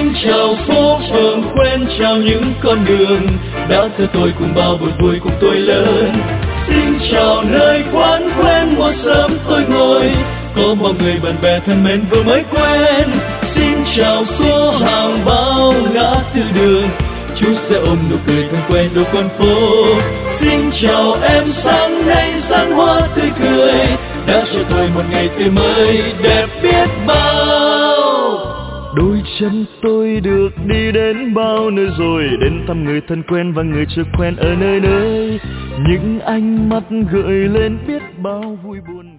Xin chào phố phường quen, chào những con đường đã theo tôi cùng bao buồn vui cùng tôi lớn. Xin chào nơi quán quen một sớm tôi ngồi, có bao người bạn bè thân mến vừa mới quen. Xin chào số hàng bao ngã tư đường, chú sẽ ôm nụ cười thân quen đôi con phố. Xin chào em sáng nay gian hoa tươi cười, đã cho tôi một ngày tươi mới đẹp biết bao. Đôi chân tôi được đi đến bao nơi rồi, đến thăm người thân quen và người chưa quen ở nơi nơi. Những ánh mắt gợi lên biết bao vui buồn.